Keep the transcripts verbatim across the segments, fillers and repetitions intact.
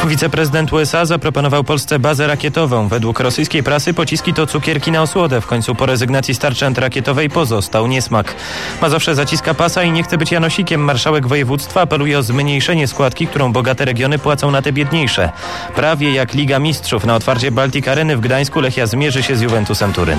Wiceprezydent U S A zaproponował Polsce bazę rakietową. Według rosyjskiej prasy pociski to cukierki na osłodę. W końcu po rezygnacji z tarczy antyrakietowej pozostał niesmak. Mazowsze zaciska pasa i nie chce być Janosikiem. Marszałek województwa apeluje o zmniejszenie składki, którą bogate regiony płacą na te biedniejsze. Prawie jak Liga Mistrzów. Na otwarcie Baltic Areny w Gdańsku Lechia zmierzy się z Juventusem Turyn.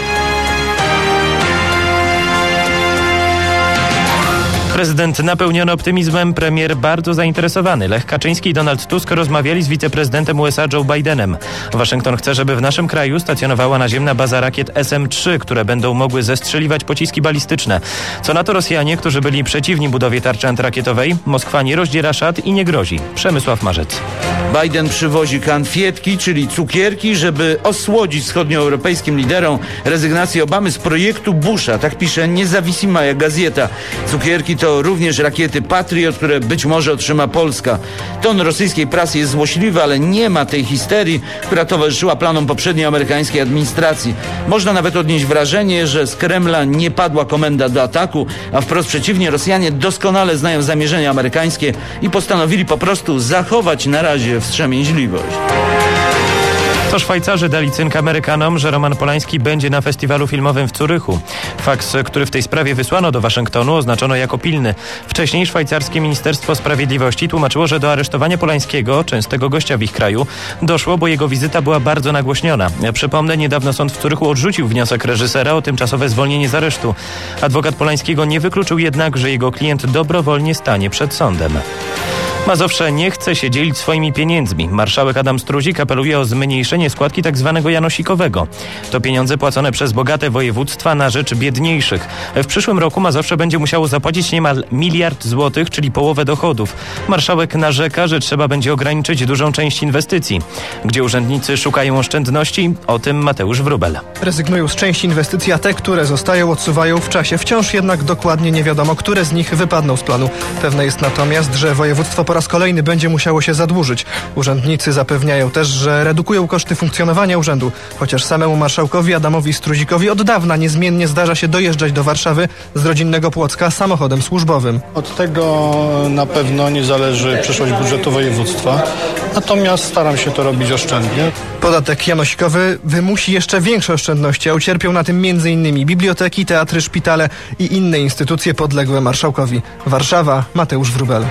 Prezydent napełniony optymizmem, premier bardzo zainteresowany. Lech Kaczyński i Donald Tusk rozmawiali z wiceprezydentem U S A Joe Bidenem. Waszyngton chce, żeby w naszym kraju stacjonowała naziemna baza rakiet S M trzy, które będą mogły zestrzeliwać pociski balistyczne. Co na to Rosjanie, którzy byli przeciwni budowie tarczy antyrakietowej? Moskwa nie rozdziela szat i nie grozi. Przemysław Marzec. Biden przywozi konfietki, czyli cukierki, żeby osłodzić wschodnioeuropejskim liderom rezygnację Obamy z projektu Busha. Tak pisze Niezawisima Gazeta. Cukierki to również rakiety Patriot, które być może otrzyma Polska. Ton rosyjskiej prasy jest złośliwy, ale nie ma tej histerii, która towarzyszyła planom poprzedniej amerykańskiej administracji. Można nawet odnieść wrażenie, że z Kremla nie padła komenda do ataku, a wprost przeciwnie, Rosjanie doskonale znają zamierzenia amerykańskie i postanowili po prostu zachować na razie wstrzemięźliwość. To Szwajcarzy dali cynk Amerykanom, że Roman Polański będzie na festiwalu filmowym w Zurychu. Faks, który w tej sprawie wysłano do Waszyngtonu, oznaczono jako pilny. Wcześniej szwajcarskie Ministerstwo Sprawiedliwości tłumaczyło, że do aresztowania Polańskiego, częstego gościa w ich kraju, doszło, bo jego wizyta była bardzo nagłośniona. Przypomnę, niedawno sąd w Zurychu odrzucił wniosek reżysera o tymczasowe zwolnienie z aresztu. Adwokat Polańskiego nie wykluczył jednak, że jego klient dobrowolnie stanie przed sądem. Mazowsze nie chce się dzielić swoimi pieniędzmi. Marszałek Adam Struzik apeluje o zmniejszenie składki tzw. janosikowego. To pieniądze płacone przez bogate województwa na rzecz biedniejszych. W przyszłym roku Mazowsze będzie musiało zapłacić niemal miliard złotych, czyli połowę dochodów. Marszałek narzeka, że trzeba będzie ograniczyć dużą część inwestycji. Gdzie urzędnicy szukają oszczędności? O tym Mateusz Wróbel. Rezygnują z części inwestycji, a te, które zostają, odsuwają w czasie. Wciąż jednak dokładnie nie wiadomo, które z nich wypadną z planu. Pewne jest natomiast, że województwo po raz kolejny będzie musiało się zadłużyć. Urzędnicy zapewniają też, że redukują koszty funkcjonowania urzędu, chociaż samemu marszałkowi Adamowi Struzikowi od dawna niezmiennie zdarza się dojeżdżać do Warszawy z rodzinnego Płocka samochodem służbowym. Od tego na pewno nie zależy przyszłość budżetu województwa, natomiast staram się to robić oszczędnie. Podatek janosikowy wymusi jeszcze większe oszczędności, a ucierpią na tym między innymi biblioteki, teatry, szpitale i inne instytucje podległe marszałkowi. Warszawa, Mateusz Wróbel.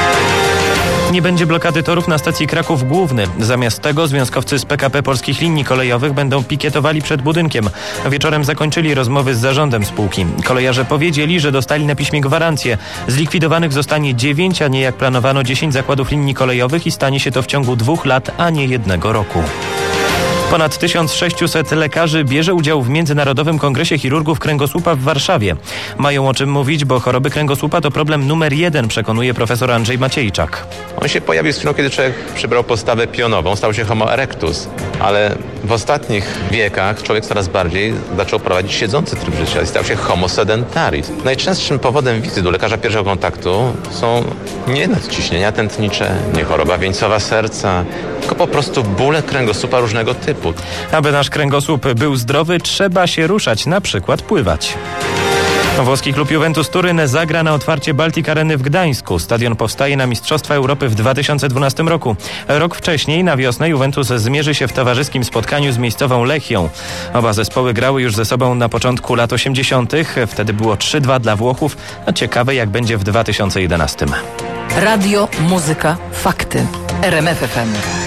Nie będzie blokady torów na stacji Kraków Główny. Zamiast tego związkowcy z P K P Polskich Linii Kolejowych będą pikietowali przed budynkiem. Wieczorem zakończyli rozmowy z zarządem spółki. Kolejarze powiedzieli, że dostali na piśmie gwarancję. Zlikwidowanych zostanie dziewięć, a nie jak planowano dziesięć zakładów linii kolejowych i stanie się to w ciągu dwóch lat, a nie jednego roku. Ponad tysiąc sześciuset lekarzy bierze udział w Międzynarodowym Kongresie Chirurgów Kręgosłupa w Warszawie. Mają o czym mówić, bo choroby kręgosłupa to problem numer jeden, przekonuje profesor Andrzej Maciejczak. On się pojawił z chwilą, kiedy człowiek przybrał postawę pionową, stał się homo erectus, ale w ostatnich wiekach człowiek coraz bardziej zaczął prowadzić siedzący tryb życia i stał się homo sedentaris. Najczęstszym powodem wizyty do lekarza pierwszego kontaktu są nie nadciśnienia tętnicze, nie choroba wieńcowa serca, tylko po prostu bóle kręgosłupa różnego typu. Aby nasz kręgosłup był zdrowy, trzeba się ruszać, na przykład pływać. Włoski klub Juventus Turyn zagra na otwarcie Baltic Areny w Gdańsku. Stadion powstaje na Mistrzostwa Europy w dwa tysiące dwunastym roku. Rok wcześniej, na wiosnę, Juventus zmierzy się w towarzyskim spotkaniu z miejscową Lechią. Oba zespoły grały już ze sobą na początku lat osiemdziesiątych. Wtedy było trzy dwa dla Włochów, a ciekawe jak będzie w dwa tysiące jedenastym. Radio, muzyka, fakty. R M F F M.